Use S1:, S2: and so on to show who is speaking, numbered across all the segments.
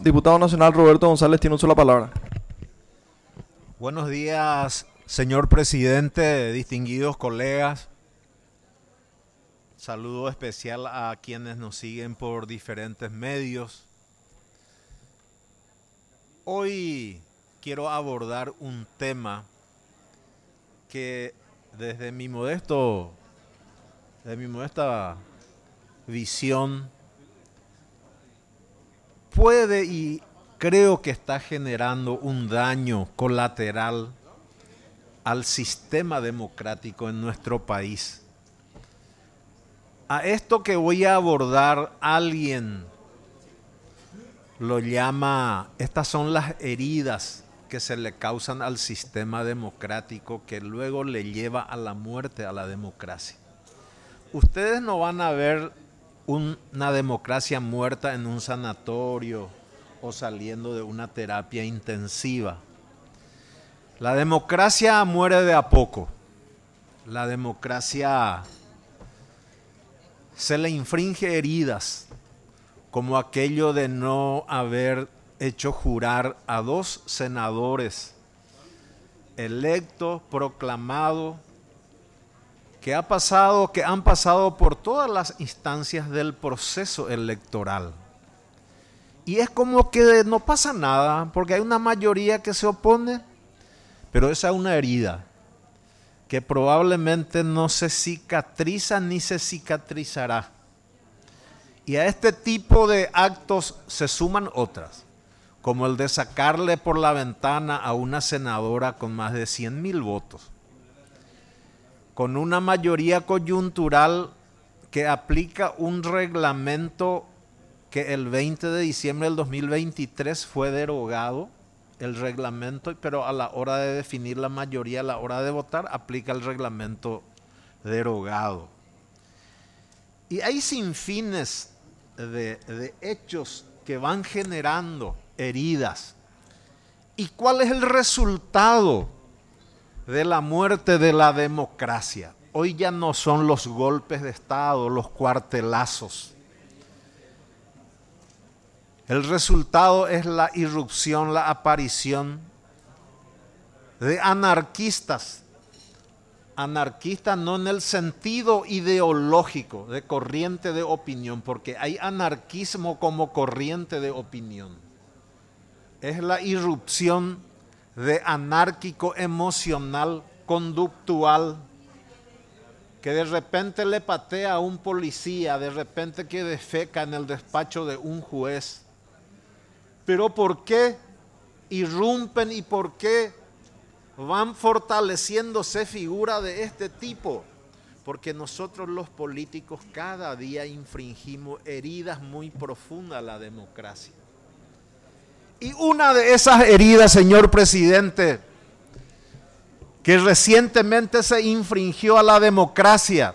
S1: Diputado Nacional Roberto González tiene uso de la palabra.
S2: Buenos días, señor presidente, distinguidos colegas. Saludo especial a quienes nos siguen por diferentes medios. Hoy quiero abordar un tema que desde mi modesta visión puede y creo que está generando un daño colateral al sistema democrático en nuestro país. A esto que voy a abordar, alguien lo llama, estas son las heridas que se le causan al sistema democrático que luego le lleva a la muerte a la democracia. Ustedes no van a ver una democracia muerta en un sanatorio o saliendo de una terapia intensiva. La democracia muere de a poco. La democracia se le infringe heridas, como aquello de no haber hecho jurar a 2 senadores electos, proclamados, que han pasado por todas las instancias del proceso electoral. Y es como que no pasa nada, porque hay una mayoría que se opone, pero esa es una herida que probablemente no se cicatriza ni se cicatrizará. Y a este tipo de actos se suman otras, como el de sacarle por la ventana a una senadora con más de 100,000 votos, con una mayoría coyuntural que aplica un reglamento que el 20 de diciembre del 2023 fue derogado, el reglamento, pero a la hora de definir la mayoría, a la hora de votar, aplica el reglamento derogado. Y hay sinfines de hechos que van generando heridas. ¿Y cuál es el resultado de la muerte de la democracia? Hoy ya no son los golpes de Estado, los cuartelazos. El resultado es la irrupción, la aparición de anarquistas. Anarquistas no en el sentido ideológico de corriente de opinión, porque hay anarquismo como corriente de opinión. Es la irrupción de anárquico emocional, conductual, que de repente le patea a un policía, de repente que defeca en el despacho de un juez. Pero ¿por qué irrumpen y por qué van fortaleciéndose figuras de este tipo? Porque nosotros los políticos cada día infringimos heridas muy profundas a la democracia. Y una de esas heridas, señor presidente, que recientemente se infringió a la democracia,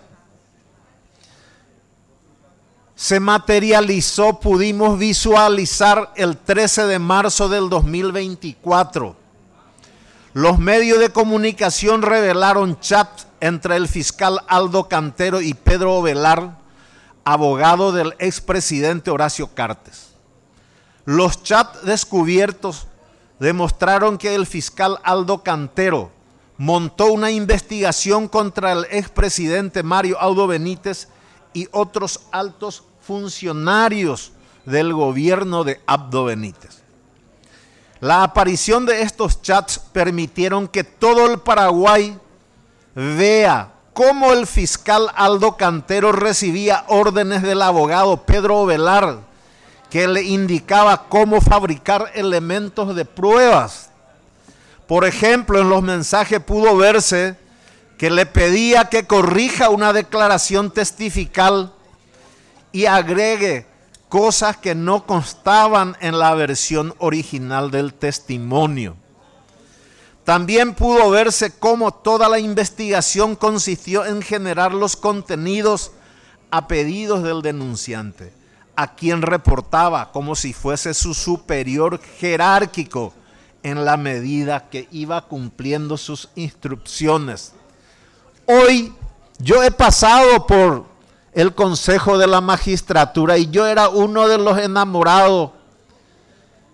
S2: se materializó, pudimos visualizar el 13 de marzo del 2024. Los medios de comunicación revelaron chats entre el fiscal Aldo Cantero y Pedro Ovelar, abogado del expresidente Horacio Cartes. Los chats descubiertos demostraron que el fiscal Aldo Cantero montó una investigación contra el expresidente Mario Abdo Benítez y otros altos funcionarios del gobierno de Abdo Benítez. La aparición de estos chats permitieron que todo el Paraguay vea cómo el fiscal Aldo Cantero recibía órdenes del abogado Pedro Ovelar, que le indicaba cómo fabricar elementos de pruebas. Por ejemplo, en los mensajes pudo verse que le pedía que corrija una declaración testifical y agregue cosas que no constaban en la versión original del testimonio. También pudo verse cómo toda la investigación consistió en generar los contenidos a pedidos del denunciante, a quien reportaba como si fuese su superior jerárquico en la medida que iba cumpliendo sus instrucciones. Hoy yo he pasado por el Consejo de la Magistratura y yo era uno de los enamorados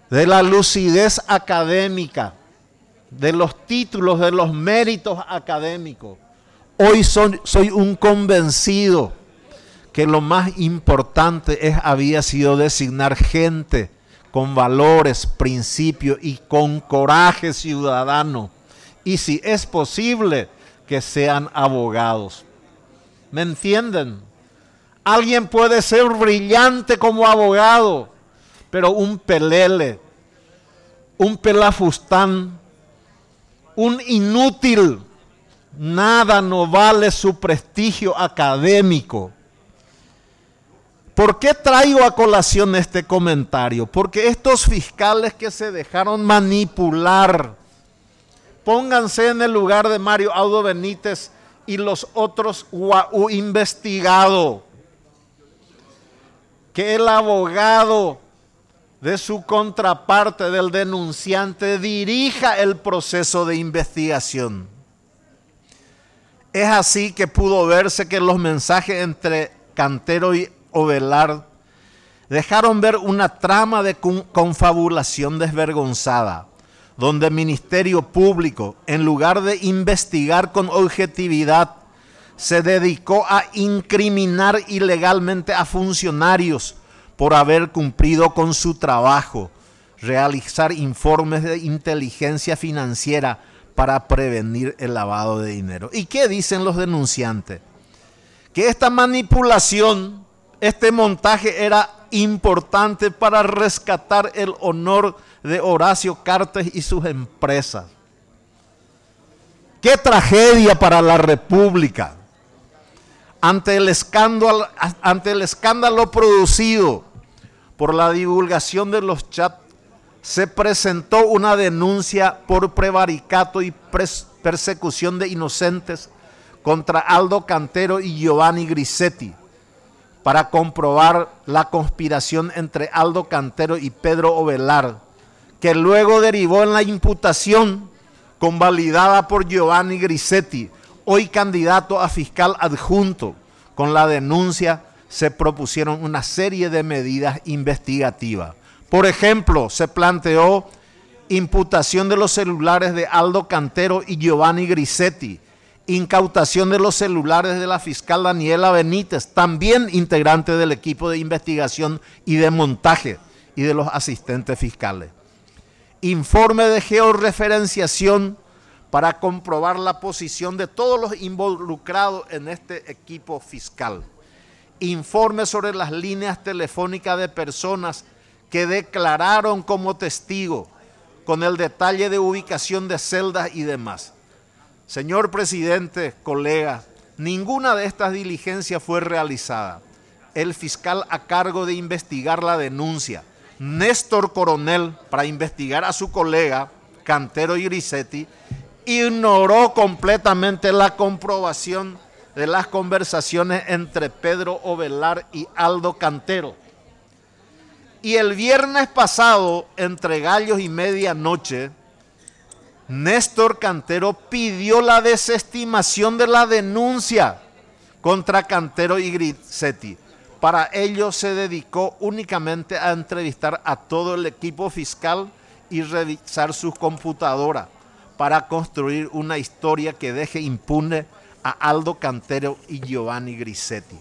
S2: de la lucidez académica, de los títulos, de los méritos académicos. Hoy soy un convencido que lo más importante había sido designar gente con valores, principios y con coraje ciudadano. Y si es posible, que sean abogados. ¿Me entienden? Alguien puede ser brillante como abogado, pero un pelele, un pelafustán, un inútil, nada no vale su prestigio académico. ¿Por qué traigo a colación este comentario? Porque estos fiscales que se dejaron manipular, pónganse en el lugar de Mario Audo Benítez y los otros investigados, que el abogado de su contraparte, del denunciante, dirija el proceso de investigación. Es así que pudo verse que los mensajes entre Cantero y Ovelar dejaron ver una trama de confabulación desvergonzada, donde el Ministerio Público, en lugar de investigar con objetividad, se dedicó a incriminar ilegalmente a funcionarios por haber cumplido con su trabajo, realizar informes de inteligencia financiera para prevenir el lavado de dinero. ¿Y qué dicen los denunciantes? Que esta manipulación, este montaje era importante para rescatar el honor de Horacio Cartes y sus empresas. ¡Qué tragedia para la República! Ante el escándalo producido por la divulgación de los chats, se presentó una denuncia por prevaricato y persecución de inocentes contra Aldo Cantero y Giovanni Grisetti para comprobar la conspiración entre Aldo Cantero y Pedro Ovelar, que luego derivó en la imputación convalidada por Giovanni Grisetti, hoy candidato a fiscal adjunto. Con la denuncia se propusieron una serie de medidas investigativas. Por ejemplo, se planteó imputación de los celulares de Aldo Cantero y Giovanni Grisetti, incautación de los celulares de la fiscal Daniela Benítez, también integrante del equipo de investigación y de montaje, y de los asistentes fiscales. Informe de georreferenciación para comprobar la posición de todos los involucrados en este equipo fiscal. Informe sobre las líneas telefónicas de personas que declararon como testigo, con el detalle de ubicación de celdas y demás. Señor presidente, colegas, ninguna de estas diligencias fue realizada. El fiscal a cargo de investigar la denuncia, Néstor Coronel, para investigar a su colega Cantero y Grisetti, ignoró completamente la comprobación de las conversaciones entre Pedro Ovelar y Aldo Cantero. Y el viernes pasado, entre gallos y medianoche, Néstor Cantero pidió la desestimación de la denuncia contra Cantero y Grisetti. Para ello se dedicó únicamente a entrevistar a todo el equipo fiscal y revisar sus computadoras para construir una historia que deje impune a Aldo Cantero y Giovanni Grisetti.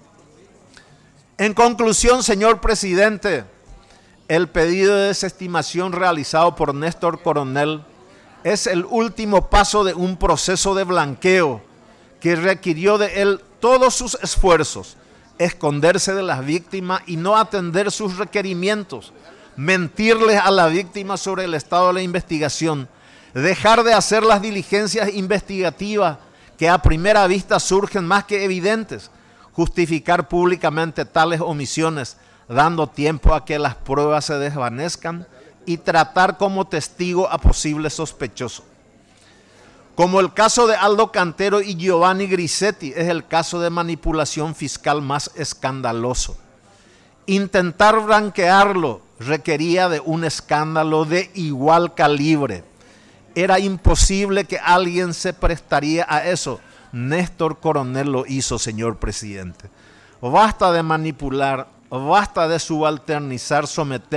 S2: En conclusión, señor presidente, el pedido de desestimación realizado por Néstor Coronel es el último paso de un proceso de blanqueo que requirió de él todos sus esfuerzos, esconderse de las víctimas y no atender sus requerimientos, mentirles a la víctima sobre el estado de la investigación, dejar de hacer las diligencias investigativas que a primera vista surgen más que evidentes, justificar públicamente tales omisiones, dando tiempo a que las pruebas se desvanezcan y tratar como testigo a posibles sospechosos. Como el caso de Aldo Cantero y Giovanni Grisetti, es el caso de manipulación fiscal más escandaloso. Intentar blanquearlo requería de un escándalo de igual calibre. Era imposible que alguien se prestaría a eso. Néstor Coronel lo hizo, señor presidente. Basta de manipular, basta de subalternizar, someter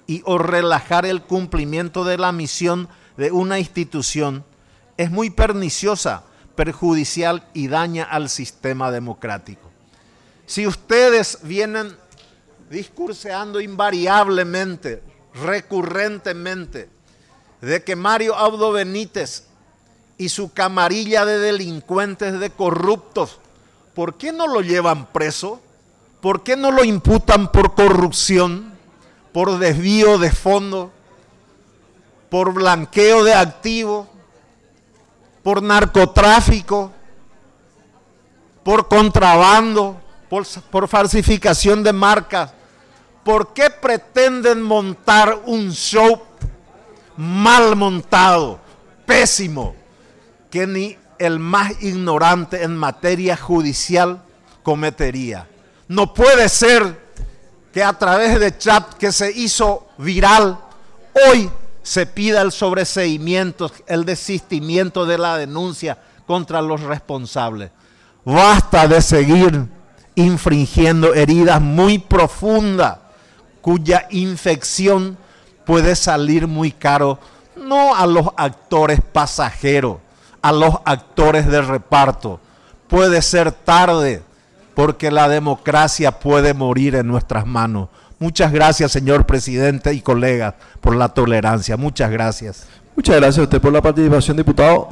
S2: y o relajar el cumplimiento de la misión de una institución es muy perniciosa, perjudicial y daña al sistema democrático. Si ustedes vienen discurseando invariablemente, recurrentemente, de que Mario Abdo Benítez y su camarilla de delincuentes, de corruptos, ¿por qué no lo llevan preso? ¿Por qué no lo imputan por corrupción, por desvío de fondos, por blanqueo de activos, por narcotráfico, por contrabando, por falsificación de marcas? ¿Por qué pretenden montar un show mal montado, pésimo, que ni el más ignorante en materia judicial cometería? No puede ser que a través de chat que se hizo viral, hoy se pida el sobreseimiento, el desistimiento de la denuncia contra los responsables. Basta de seguir infringiendo heridas muy profundas, cuya infección puede salir muy caro, no a los actores pasajeros, a los actores de reparto. Puede ser tarde, porque la democracia puede morir en nuestras manos. Muchas gracias, señor presidente y colegas, por la tolerancia. Muchas gracias.
S1: Muchas gracias a usted por la participación, diputado.